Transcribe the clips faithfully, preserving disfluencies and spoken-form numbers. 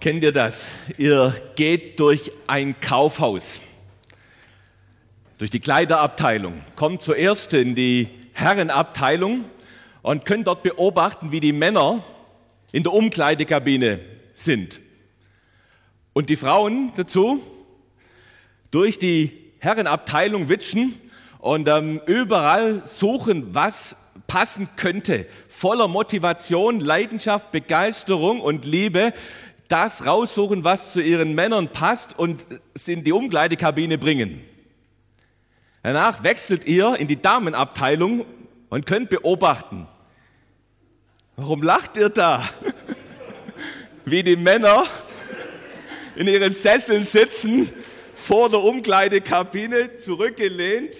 Kennt ihr das? Ihr geht durch ein Kaufhaus, durch die Kleiderabteilung, kommt zuerst in die Herrenabteilung und könnt dort beobachten, wie die Männer in der Umkleidekabine sind. Und die Frauen dazu durch die Herrenabteilung witschen und ähm, überall suchen, was passen könnte. Voller Motivation, Leidenschaft, Begeisterung und Liebe, das raussuchen, was zu ihren Männern passt und es in die Umkleidekabine bringen. Danach wechselt ihr in die Damenabteilung und könnt beobachten. Warum lacht ihr da? Wie die Männer in ihren Sesseln sitzen, vor der Umkleidekabine zurückgelehnt,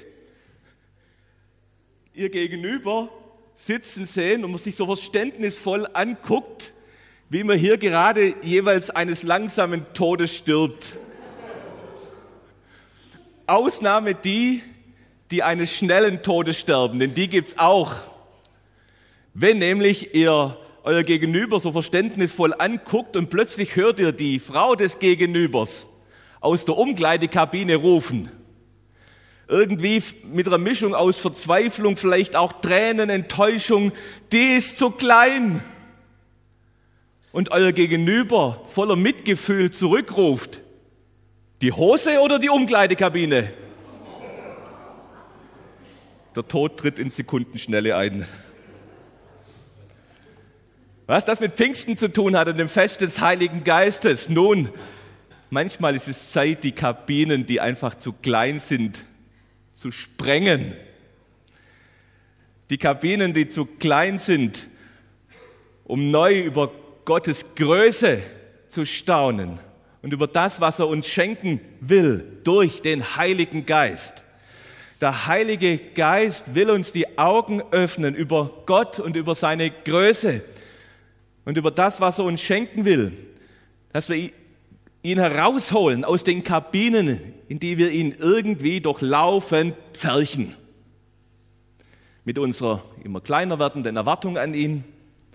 ihr Gegenüber sitzen sehen und man sich so verständnisvoll anguckt, wie man hier gerade jeweils eines langsamen Todes stirbt. Ausnahme die, die eines schnellen Todes sterben, denn die gibt's auch. Wenn nämlich ihr euer Gegenüber so verständnisvoll anguckt und plötzlich hört ihr die Frau des Gegenübers aus der Umkleidekabine rufen. Irgendwie mit einer Mischung aus Verzweiflung, vielleicht auch Tränen, Enttäuschung, die ist zu klein. Und euer Gegenüber voller Mitgefühl zurückruft, die Hose oder die Umkleidekabine? Der Tod tritt in Sekundenschnelle ein. Was das mit Pfingsten zu tun hat und dem Fest des Heiligen Geistes? Nun, manchmal ist es Zeit, die Kabinen, die einfach zu klein sind, zu sprengen. Die Kabinen, die zu klein sind, um neu über Gottes Größe zu staunen und über das, was er uns schenken will durch den Heiligen Geist. Der Heilige Geist will uns die Augen öffnen über Gott und über seine Größe und über das, was er uns schenken will, dass wir ihn herausholen aus den Kabinen, in die wir ihn irgendwie durchlaufen pferchen. Mit unserer immer kleiner werdenden Erwartung an ihn.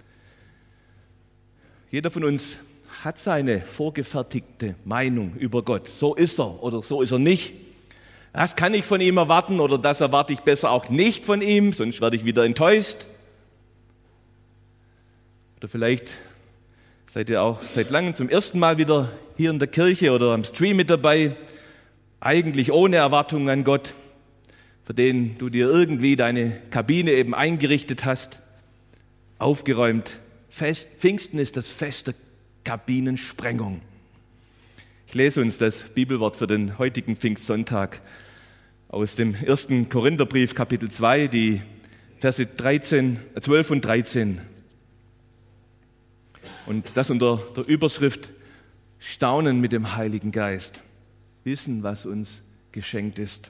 Jeder von uns hat seine vorgefertigte Meinung über Gott. So ist er oder so ist er nicht. Das kann ich von ihm erwarten oder das erwarte ich besser auch nicht von ihm, sonst werde ich wieder enttäuscht. Oder vielleicht seid ihr auch seit langem zum ersten Mal wieder hier in der Kirche oder am Stream mit dabei, eigentlich ohne Erwartungen an Gott, für den du dir irgendwie deine Kabine eben eingerichtet hast, aufgeräumt. Fest, Pfingsten ist das Fest der Kabinensprengung. Ich lese uns das Bibelwort für den heutigen Pfingstsonntag aus dem ersten Korintherbrief, Kapitel zwei, die Verse dreizehn, zwölf und dreizehn. Und das unter der Überschrift Staunen mit dem Heiligen Geist. Wissen, was uns geschenkt ist.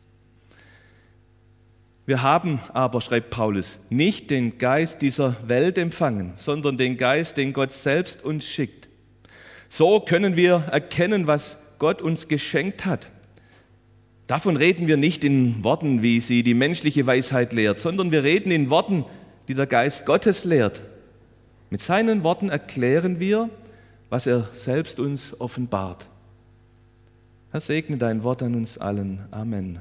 Wir haben aber, schreibt Paulus, nicht den Geist dieser Welt empfangen, sondern den Geist, den Gott selbst uns schickt. So können wir erkennen, was Gott uns geschenkt hat. Davon reden wir nicht in Worten, wie sie die menschliche Weisheit lehrt, sondern wir reden in Worten, die der Geist Gottes lehrt. Mit seinen Worten erklären wir, was er selbst uns offenbart. Herr, segne dein Wort an uns allen. Amen.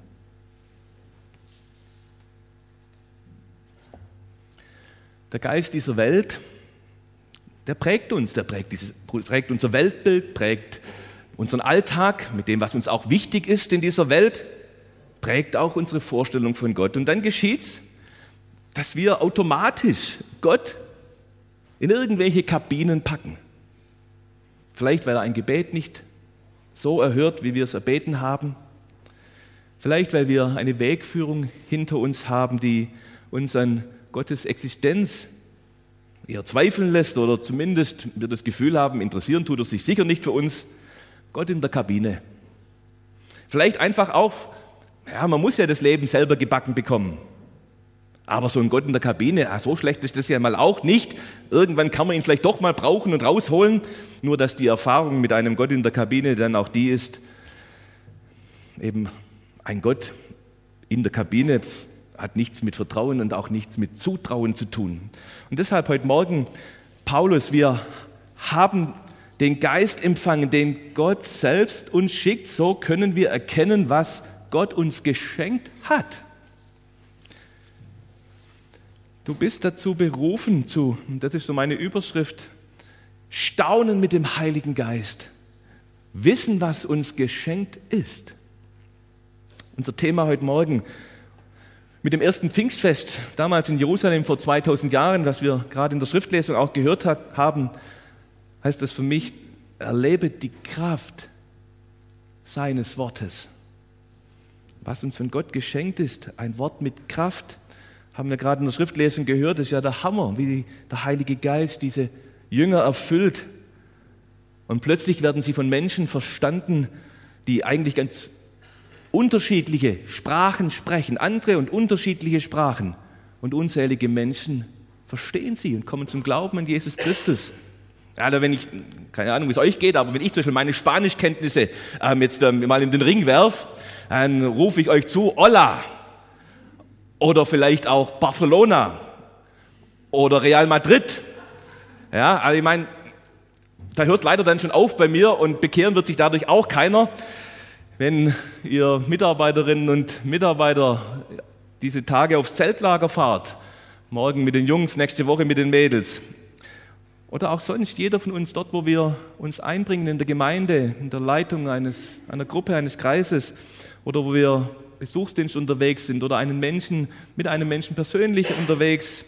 Der Geist dieser Welt, der prägt uns, der prägt, dieses, prägt unser Weltbild, prägt unseren Alltag mit dem, was uns auch wichtig ist in dieser Welt, prägt auch unsere Vorstellung von Gott. Und dann geschieht's, dass wir automatisch Gott in irgendwelche Kabinen packen. Vielleicht, weil er ein Gebet nicht so erhört, wie wir es erbeten haben. Vielleicht, weil wir eine Wegführung hinter uns haben, die uns an Gottes Existenz eher zweifeln lässt oder zumindest wir das Gefühl haben, interessieren tut er sich sicher nicht für uns. Gott in der Kabine. Vielleicht einfach auch, ja, man muss ja das Leben selber gebacken bekommen. Aber so ein Gott in der Kabine, ah, so schlecht ist das ja mal auch nicht. Irgendwann kann man ihn vielleicht doch mal brauchen und rausholen. Nur, dass die Erfahrung mit einem Gott in der Kabine dann auch die ist, eben ein Gott in der Kabine hat nichts mit Vertrauen und auch nichts mit Zutrauen zu tun. Und deshalb heute Morgen, Paulus, wir haben den Geist empfangen, den Gott selbst uns schickt, so können wir erkennen, was Gott uns geschenkt hat. Du bist dazu berufen, zu, und das ist so meine Überschrift, staunen mit dem Heiligen Geist, wissen, was uns geschenkt ist. Unser Thema heute Morgen mit dem ersten Pfingstfest, damals in Jerusalem vor zweitausend Jahren, was wir gerade in der Schriftlesung auch gehört hat, haben, heißt das für mich, erlebe die Kraft seines Wortes. Was uns von Gott geschenkt ist, ein Wort mit Kraft, haben wir gerade in der Schriftlesung gehört, das ist ja der Hammer, wie der Heilige Geist diese Jünger erfüllt. Und plötzlich werden sie von Menschen verstanden, die eigentlich ganz unterschiedliche Sprachen sprechen, andere und unterschiedliche Sprachen. Und unzählige Menschen verstehen sie und kommen zum Glauben an Jesus Christus. Also wenn ich, keine Ahnung, wie es euch geht, aber wenn ich zum Beispiel meine Spanischkenntnisse ähm, jetzt ähm, mal in den Ring werfe, dann rufe ich euch zu, Hola. Oder vielleicht auch Barcelona oder Real Madrid. Ja, also ich meine, da hört es leider dann schon auf bei mir und bekehren wird sich dadurch auch keiner, wenn ihr Mitarbeiterinnen und Mitarbeiter diese Tage aufs Zeltlager fahrt, morgen mit den Jungs, nächste Woche mit den Mädels. Oder auch sonst, jeder von uns dort, wo wir uns einbringen in der Gemeinde, in der Leitung eines, einer Gruppe, eines Kreises oder wo wir Besuchsdienst unterwegs sind oder einen Menschen, mit einem Menschen persönlich unterwegs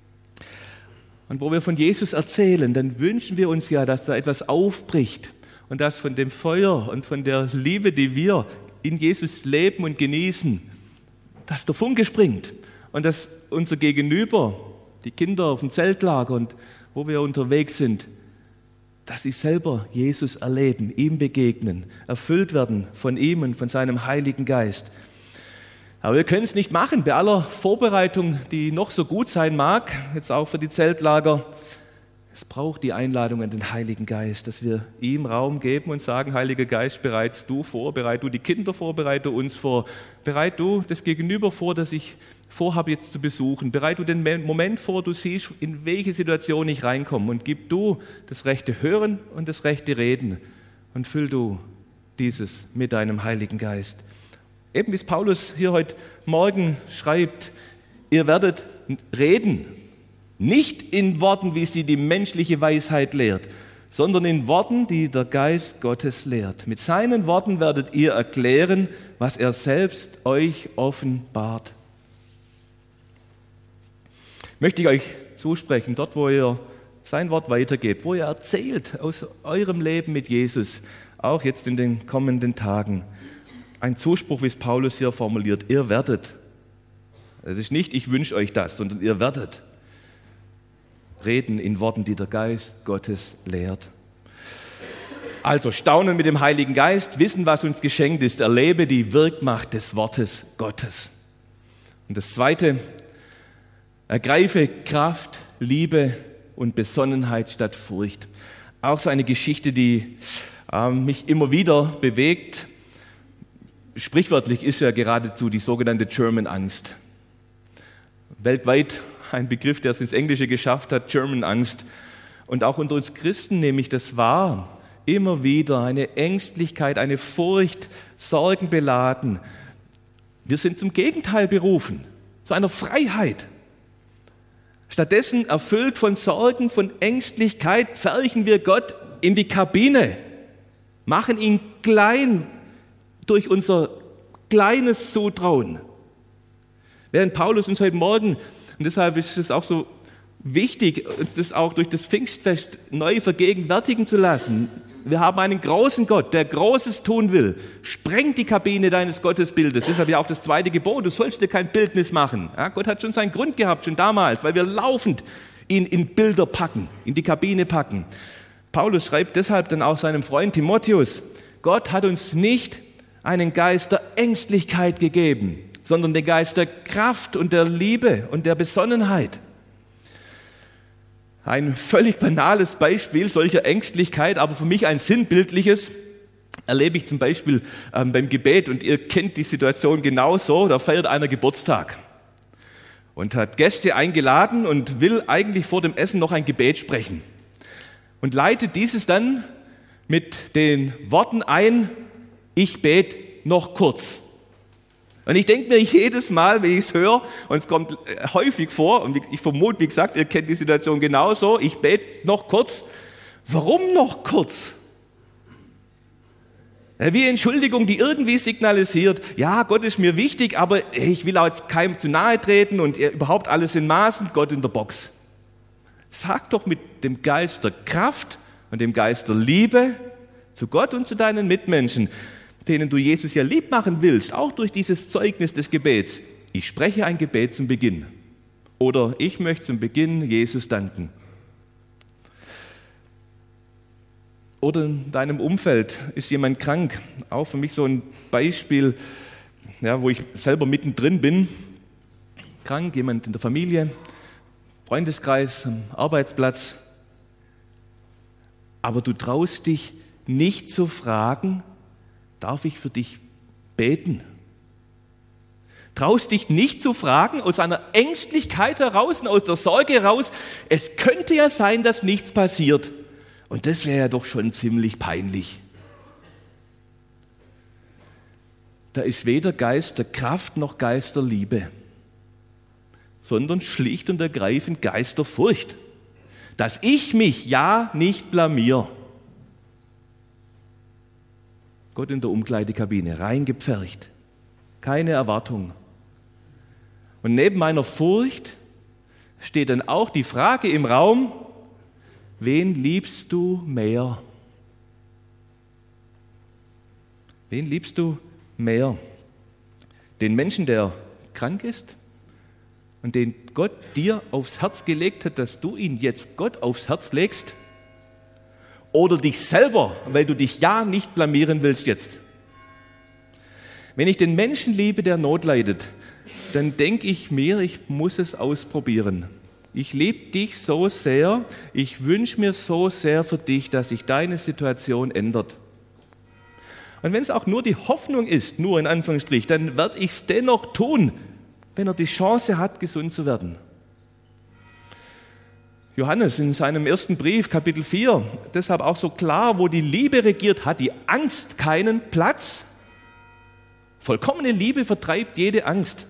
und wo wir von Jesus erzählen, dann wünschen wir uns ja, dass da etwas aufbricht und dass von dem Feuer und von der Liebe, die wir in Jesus leben und genießen, dass der Funke springt und dass unser Gegenüber, die Kinder auf dem Zeltlager und wo wir unterwegs sind, dass sie selber Jesus erleben, ihm begegnen, erfüllt werden von ihm und von seinem Heiligen Geist. Aber wir können es nicht machen, bei aller Vorbereitung, die noch so gut sein mag, jetzt auch für die Zeltlager. Es braucht die Einladung an den Heiligen Geist, dass wir ihm Raum geben und sagen, Heiliger Geist, bereitest du vor, bereit du die Kinder vor, bereite uns vor, bereit du das Gegenüber vor, das ich vorhabe jetzt zu besuchen, bereit du den Moment vor, du siehst, in welche Situation ich reinkomme und gib du das rechte Hören und das rechte Reden und füll du dieses mit deinem Heiligen Geist. Eben wie es Paulus hier heute Morgen schreibt, ihr werdet reden, nicht in Worten, wie sie die menschliche Weisheit lehrt, sondern in Worten, die der Geist Gottes lehrt. Mit seinen Worten werdet ihr erklären, was er selbst euch offenbart. Möchte ich euch zusprechen, dort wo ihr sein Wort weitergebt, wo ihr erzählt aus eurem Leben mit Jesus, auch jetzt in den kommenden Tagen. Ein Zuspruch, wie es Paulus hier formuliert, ihr werdet. Es ist nicht, ich wünsche euch das, sondern ihr werdet reden in Worten, die der Geist Gottes lehrt. Also staunen mit dem Heiligen Geist, wissen, was uns geschenkt ist, erlebe die Wirkmacht des Wortes Gottes. Und das Zweite, ergreife Kraft, Liebe und Besonnenheit statt Furcht. Auch so eine Geschichte, die äh, mich immer wieder bewegt. Sprichwörtlich ist ja geradezu die sogenannte German Angst. Weltweit ein Begriff, der es ins Englische geschafft hat, German Angst. Und auch unter uns Christen nehme ich das wahr. Immer wieder eine Ängstlichkeit, eine Furcht, Sorgen beladen. Wir sind zum Gegenteil berufen, zu einer Freiheit. Stattdessen, erfüllt von Sorgen, von Ängstlichkeit, pferchen wir Gott in die Kabine, machen ihn klein durch unser kleines Zutrauen. Während Paulus uns heute Morgen, und deshalb ist es auch so wichtig, uns das auch durch das Pfingstfest neu vergegenwärtigen zu lassen. Wir haben einen großen Gott, der Großes tun will. Spreng die Kabine deines Gottesbildes. Deshalb ja auch das zweite Gebot, du sollst dir kein Bildnis machen. Ja, Gott hat schon seinen Grund gehabt, schon damals, weil wir laufend ihn in Bilder packen, in die Kabine packen. Paulus schreibt deshalb dann auch seinem Freund Timotheus, Gott hat uns nicht einen Geist der Ängstlichkeit gegeben, sondern den Geist der Kraft und der Liebe und der Besonnenheit. Ein völlig banales Beispiel solcher Ängstlichkeit, aber für mich ein sinnbildliches, erlebe ich zum Beispiel ähm, beim Gebet. Und ihr kennt die Situation genauso, da feiert einer Geburtstag und hat Gäste eingeladen und will eigentlich vor dem Essen noch ein Gebet sprechen. Und leitet dieses dann mit den Worten ein, ich bete noch kurz. Und ich denke mir jedes Mal, wenn ich es höre, und es kommt häufig vor, und ich vermute, wie gesagt, ihr kennt die Situation genauso, ich bete noch kurz. Warum noch kurz? Wie Entschuldigung, die irgendwie signalisiert, ja, Gott ist mir wichtig, aber ich will auch jetzt keinem zu nahe treten und überhaupt alles in Maßen, Gott in der Box. Sag doch mit dem Geist der Kraft und dem Geist der Liebe zu Gott und zu deinen Mitmenschen, denen du Jesus ja lieb machen willst, auch durch dieses Zeugnis des Gebets. Ich spreche ein Gebet zum Beginn. Oder ich möchte zum Beginn Jesus danken. Oder in deinem Umfeld ist jemand krank. Auch für mich so ein Beispiel, ja, wo ich selber mittendrin bin. Krank, jemand in der Familie, Freundeskreis, am Arbeitsplatz. Aber du traust dich nicht zu fragen, darf ich für dich beten? Traust dich nicht zu fragen, aus einer Ängstlichkeit heraus und aus der Sorge heraus, es könnte ja sein, dass nichts passiert. Und das wäre ja doch schon ziemlich peinlich. Da ist weder Geist der Kraft noch Geist der Liebe, sondern schlicht und ergreifend Geist der Furcht. Dass ich mich ja nicht blamier. Gott in der Umkleidekabine, reingepfercht, keine Erwartung. Und neben meiner Furcht steht dann auch die Frage im Raum, wen liebst du mehr? Wen liebst du mehr? Den Menschen, der krank ist und den Gott dir aufs Herz gelegt hat, dass du ihn jetzt Gott aufs Herz legst? Oder dich selber, weil du dich ja nicht blamieren willst jetzt? Wenn ich den Menschen liebe, der Not leidet, dann denke ich mir, ich muss es ausprobieren. Ich liebe dich so sehr, ich wünsche mir so sehr für dich, dass sich deine Situation ändert. Und wenn es auch nur die Hoffnung ist, nur in Anführungsstrich, dann werde ich es dennoch tun, wenn er die Chance hat, gesund zu werden. Johannes in seinem ersten Brief, Kapitel vier, deshalb auch so klar, wo die Liebe regiert, hat die Angst keinen Platz. Vollkommene Liebe vertreibt jede Angst.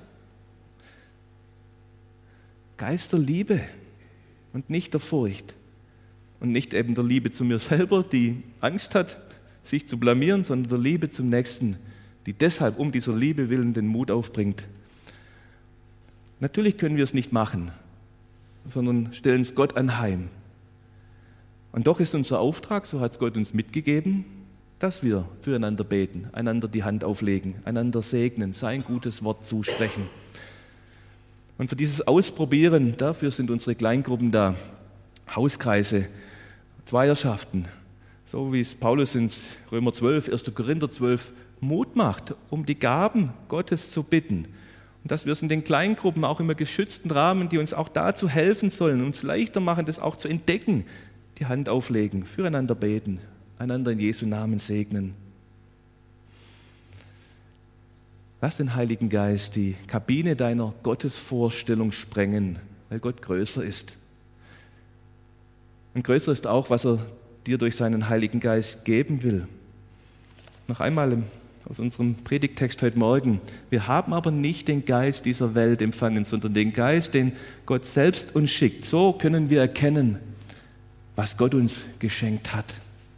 Geist der Liebe und nicht der Furcht. Und nicht eben der Liebe zu mir selber, die Angst hat, sich zu blamieren, sondern der Liebe zum Nächsten, die deshalb um dieser Liebe willen den Mut aufbringt. Natürlich können wir es nicht machen, sondern stellen es Gott anheim. Und doch ist unser Auftrag, so hat es Gott uns mitgegeben, dass wir füreinander beten, einander die Hand auflegen, einander segnen, sein gutes Wort zusprechen. Und für dieses Ausprobieren, dafür sind unsere Kleingruppen da, Hauskreise, Zweierschaften, so wie es Paulus in Römer zwölf, erster Korinther zwölf Mut macht, um die Gaben Gottes zu bitten. Und dass wir es in den Kleingruppen auch im geschützten Rahmen, die uns auch dazu helfen sollen, uns leichter machen, das auch zu entdecken, die Hand auflegen, füreinander beten, einander in Jesu Namen segnen. Lass den Heiligen Geist die Kabine deiner Gottesvorstellung sprengen, weil Gott größer ist. Und größer ist auch, was er dir durch seinen Heiligen Geist geben will. Noch einmal aus unserem Predigttext heute Morgen. Wir haben aber nicht den Geist dieser Welt empfangen, sondern den Geist, den Gott selbst uns schickt. So können wir erkennen, was Gott uns geschenkt hat.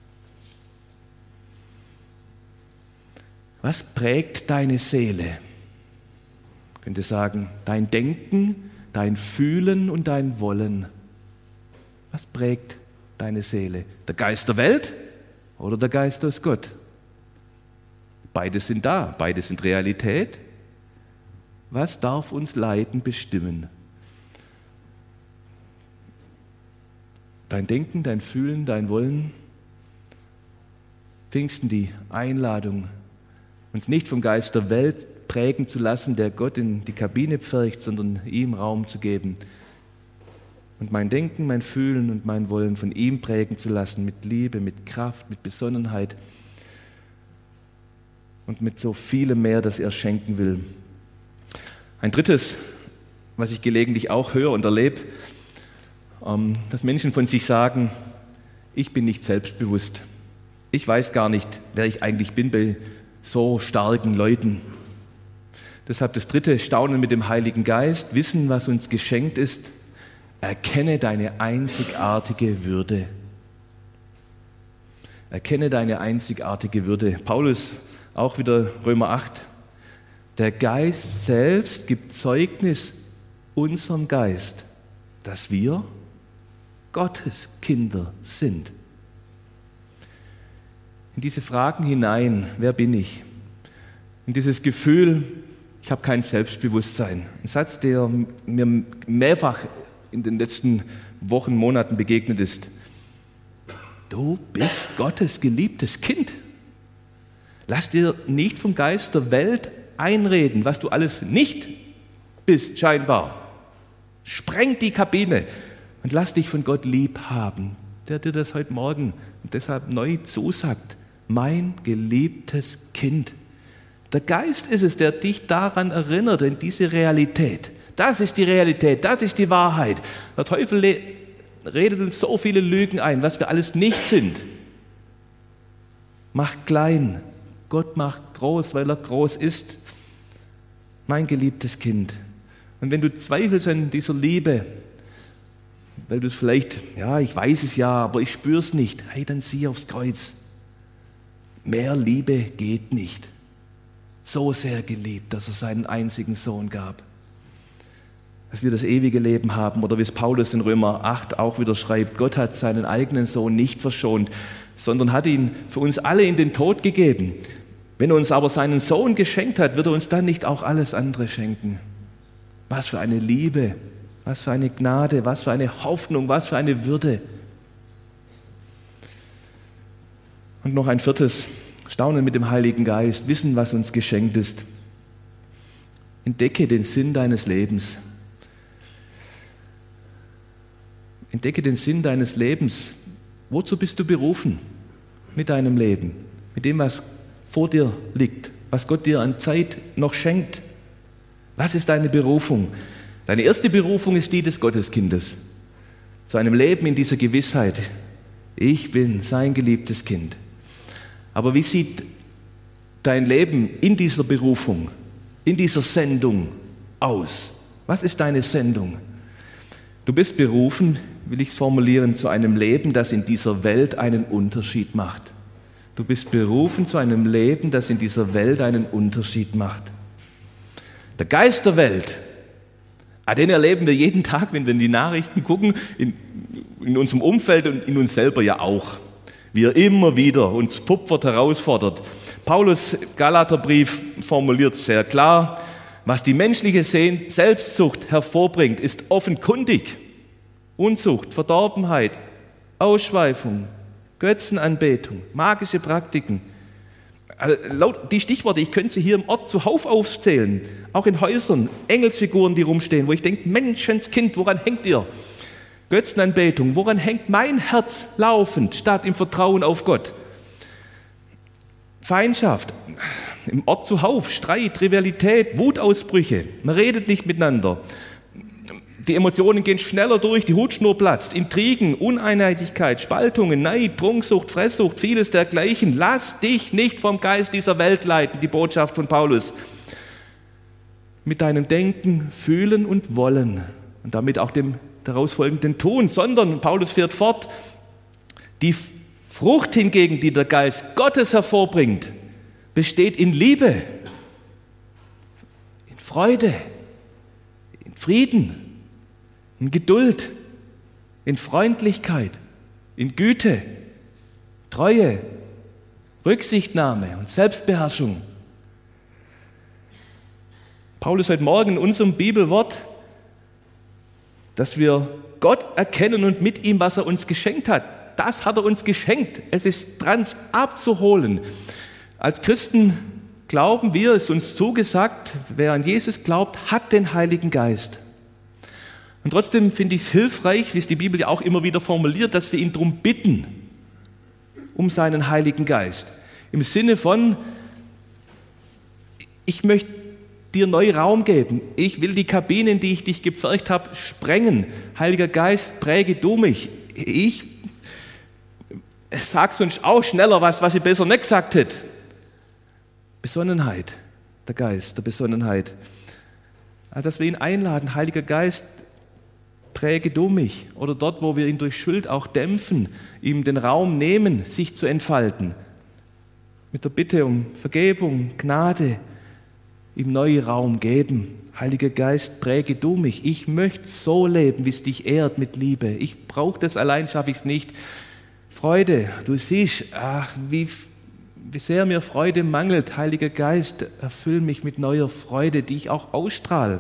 Was prägt deine Seele? Ich könnte sagen, dein Denken, dein Fühlen und dein Wollen. Was prägt deine Seele? Der Geist der Welt oder der Geist aus Gott? Beides sind da, beides sind Realität. Was darf uns leiten, bestimmen? Dein Denken, dein Fühlen, dein Wollen. Pfingsten die Einladung, uns nicht vom Geist der Welt prägen zu lassen, der Gott in die Kabine pfercht, sondern ihm Raum zu geben. Und mein Denken, mein Fühlen und mein Wollen von ihm prägen zu lassen, mit Liebe, mit Kraft, mit Besonnenheit und mit so vielem mehr, das er schenken will. Ein drittes, was ich gelegentlich auch höre und erlebe, dass Menschen von sich sagen, ich bin nicht selbstbewusst, Ich weiß gar nicht, wer ich eigentlich bin bei so starken Leuten. Deshalb das dritte, Staunen mit dem Heiligen Geist, wissen, was uns geschenkt ist, erkenne deine einzigartige Würde. Erkenne deine einzigartige Würde. Paulus, auch wieder Römer acht, der Geist selbst gibt Zeugnis unserem Geist, dass wir Gottes Kinder sind. In diese Fragen hinein, wer bin ich? In dieses Gefühl, ich habe kein Selbstbewusstsein. Ein Satz, der mir mehrfach in den letzten Wochen, Monaten begegnet ist. Du bist Gottes geliebtes Kind. Lass dir nicht vom Geist der Welt einreden, was du alles nicht bist, scheinbar. Spreng die Kabine und lass dich von Gott lieb haben, der dir das heute Morgen und deshalb neu zusagt. Mein geliebtes Kind. Der Geist ist es, der dich daran erinnert, in diese Realität. Das ist die Realität, das ist die Wahrheit. Der Teufel le- redet uns so viele Lügen ein, was wir alles nicht sind. Macht klein, Gott macht groß, weil er groß ist. Mein geliebtes Kind. Und wenn du zweifelst an dieser Liebe, weil du es vielleicht, ja, ich weiß es ja, aber ich spüre es nicht, hey, dann sieh aufs Kreuz. Mehr Liebe geht nicht. So sehr geliebt, dass er seinen einzigen Sohn gab. Dass wir das ewige Leben haben, oder wie es Paulus in Römer acht auch wieder schreibt, Gott hat seinen eigenen Sohn nicht verschont, sondern hat ihn für uns alle in den Tod gegeben. Wenn er uns aber seinen Sohn geschenkt hat, wird er uns dann nicht auch alles andere schenken. Was für eine Liebe, was für eine Gnade, was für eine Hoffnung, was für eine Würde. Und noch ein viertes, Staunen mit dem Heiligen Geist, wissen, was uns geschenkt ist. Entdecke den Sinn deines Lebens. Entdecke den Sinn deines Lebens. Wozu bist du berufen mit deinem Leben? Mit dem, was vor dir liegt, was Gott dir an Zeit noch schenkt. Was ist deine Berufung? Deine erste Berufung ist die des Gotteskindes. Zu einem Leben in dieser Gewissheit. Ich bin sein geliebtes Kind. Aber wie sieht dein Leben in dieser Berufung, in dieser Sendung aus? Was ist deine Sendung? Du bist berufen, will ich es formulieren, zu einem Leben, das in dieser Welt einen Unterschied macht. Du bist berufen zu einem Leben, das in dieser Welt einen Unterschied macht. Der Geist der Welt, den erleben wir jeden Tag, wenn wir in die Nachrichten gucken, in, in unserem Umfeld und in uns selber ja auch. Wie er immer wieder uns Pupfert herausfordert. Paulus Galaterbrief formuliert sehr klar, was die menschliche Selbstsucht hervorbringt, ist offenkundig. Unzucht, Verdorbenheit, Ausschweifung, Götzenanbetung, magische Praktiken. Also laut die Stichworte, ich könnte sie hier im Ort zuhauf aufzählen, auch in Häusern, Engelsfiguren, die rumstehen, wo ich denke, Menschenskind, woran hängt ihr? Götzenanbetung, woran hängt mein Herz laufend, statt im Vertrauen auf Gott? Feindschaft, im Ort zuhauf, Streit, Rivalität, Wutausbrüche, man redet nicht miteinander. Die Emotionen gehen schneller durch, die Hutschnur platzt, Intrigen, Uneinheitlichkeit, Spaltungen, Neid, Trunksucht, Fresssucht, vieles dergleichen. Lass dich nicht vom Geist dieser Welt leiten, die Botschaft von Paulus. Mit deinem Denken, Fühlen und Wollen und damit auch dem daraus folgenden Tun, sondern, Paulus fährt fort, die Frucht hingegen, die der Geist Gottes hervorbringt, besteht in Liebe, in Freude, in Frieden, in Geduld, in Freundlichkeit, in Güte, Treue, Rücksichtnahme und Selbstbeherrschung. Paulus heute Morgen in unserem Bibelwort, dass wir Gott erkennen und mit ihm, was er uns geschenkt hat. Das hat er uns geschenkt. Es ist dran abzuholen. Als Christen glauben wir, es ist uns zugesagt, wer an Jesus glaubt, hat den Heiligen Geist. Und trotzdem finde ich es hilfreich, wie es die Bibel ja auch immer wieder formuliert, dass wir ihn darum bitten, um seinen Heiligen Geist. Im Sinne von, ich möchte dir neu Raum geben. Ich will die Kabine, in die ich dich gepfercht habe, sprengen. Heiliger Geist, präge du mich. Ich sag sonst auch schneller was, was ich besser nicht gesagt hätte. Besonnenheit, der Geist der Besonnenheit. Dass wir ihn einladen, Heiliger Geist, präge du mich. Oder dort, wo wir ihn durch Schuld auch dämpfen, ihm den Raum nehmen, sich zu entfalten. Mit der Bitte um Vergebung, Gnade, ihm neuen Raum geben. Heiliger Geist, präge du mich. Ich möchte so leben, wie es dich ehrt mit Liebe. Ich brauche das, allein schaffe ich es nicht. Freude, du siehst, ach, wie, wie sehr mir Freude mangelt. Heiliger Geist, erfüll mich mit neuer Freude, die ich auch ausstrahle.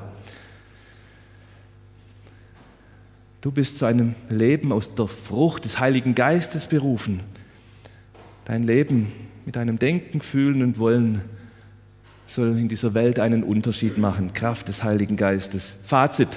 Du bist zu einem Leben aus der Frucht des Heiligen Geistes berufen. Dein Leben mit deinem Denken, Fühlen und Wollen soll in dieser Welt einen Unterschied machen. Kraft des Heiligen Geistes. Fazit.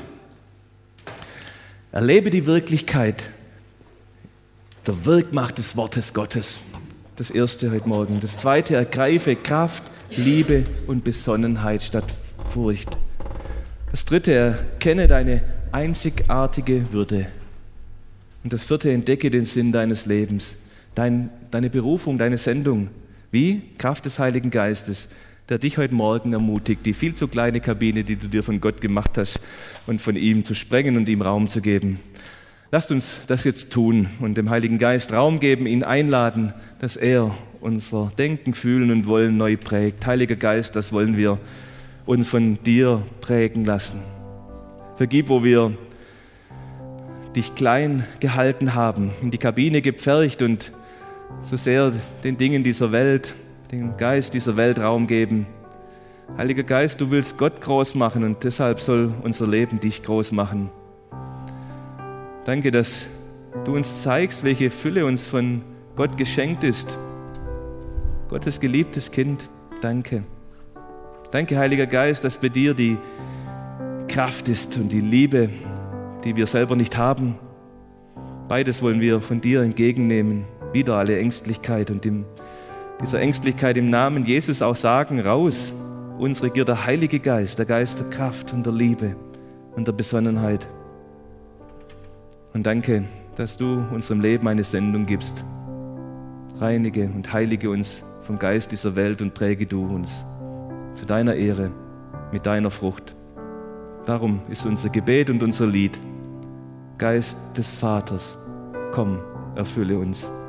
Erlebe die Wirklichkeit der Wirkmacht des Wortes Gottes. Das erste heute Morgen. Das zweite, ergreife Kraft, Liebe und Besonnenheit statt Furcht. Das dritte, erkenne deine einzigartige Würde. Und das vierte, entdecke den Sinn deines Lebens, dein, deine Berufung, deine Sendung. Wie? Kraft des Heiligen Geistes, der dich heute Morgen ermutigt, die viel zu kleine Kabine, die du dir von Gott gemacht hast, und von ihm zu sprengen und ihm Raum zu geben. Lasst uns das jetzt tun und dem Heiligen Geist Raum geben, ihn einladen, dass er unser Denken, Fühlen und Wollen neu prägt. Heiliger Geist, das wollen wir uns von dir prägen lassen. Vergib, wo wir dich klein gehalten haben, in die Kabine gepfercht und so sehr den Dingen dieser Welt, den Geist dieser Welt Raum geben. Heiliger Geist, du willst Gott groß machen und deshalb soll unser Leben dich groß machen. Danke, dass du uns zeigst, welche Fülle uns von Gott geschenkt ist. Gottes geliebtes Kind, danke. Danke, Heiliger Geist, dass bei dir die Kraft ist und die Liebe, die wir selber nicht haben. Beides wollen wir von dir entgegennehmen. Wieder alle Ängstlichkeit und in dieser Ängstlichkeit im Namen Jesus auch sagen, raus, uns regiert der Heilige Geist, der Geist der Kraft und der Liebe und der Besonnenheit. Und danke, dass du unserem Leben eine Sendung gibst. Reinige und heilige uns vom Geist dieser Welt und präge du uns zu deiner Ehre mit deiner Frucht. Darum ist unser Gebet und unser Lied. Geist des Vaters, komm, erfülle uns.